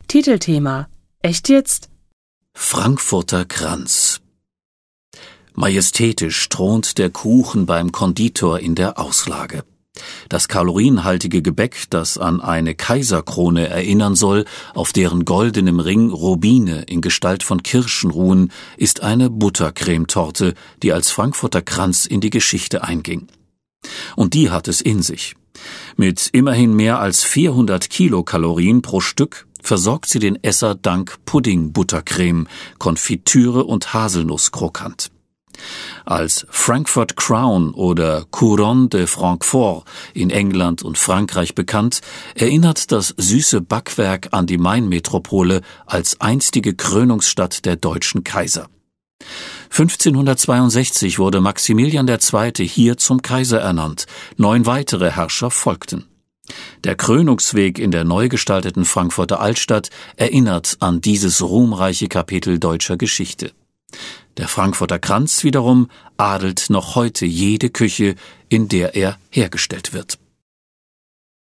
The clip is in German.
Titelthema: Echt jetzt? Frankfurter Kranz. Majestätisch thront der Kuchen beim Konditor in der Auslage. Das kalorienhaltige Gebäck, das an eine Kaiserkrone erinnern soll, auf deren goldenem Ring Rubine in Gestalt von Kirschen ruhen, ist eine Buttercremetorte, die als Frankfurter Kranz in die Geschichte einging. Und die hat es in sich. Mit immerhin mehr als 400 Kilokalorien pro Stück versorgt sie den Esser dank Pudding-Buttercreme, Konfitüre und Haselnusskrokant. Als Frankfurt Crown oder Couronne de Francfort in England und Frankreich bekannt, erinnert das süße Backwerk an die Mainmetropole als einstige Krönungsstadt der deutschen Kaiser. 1562 wurde Maximilian II. Hier zum Kaiser ernannt, 9 weitere Herrscher folgten. Der Krönungsweg in der neu gestalteten Frankfurter Altstadt erinnert an dieses ruhmreiche Kapitel deutscher Geschichte. Der Frankfurter Kranz wiederum adelt noch heute jede Küche, in der er hergestellt wird.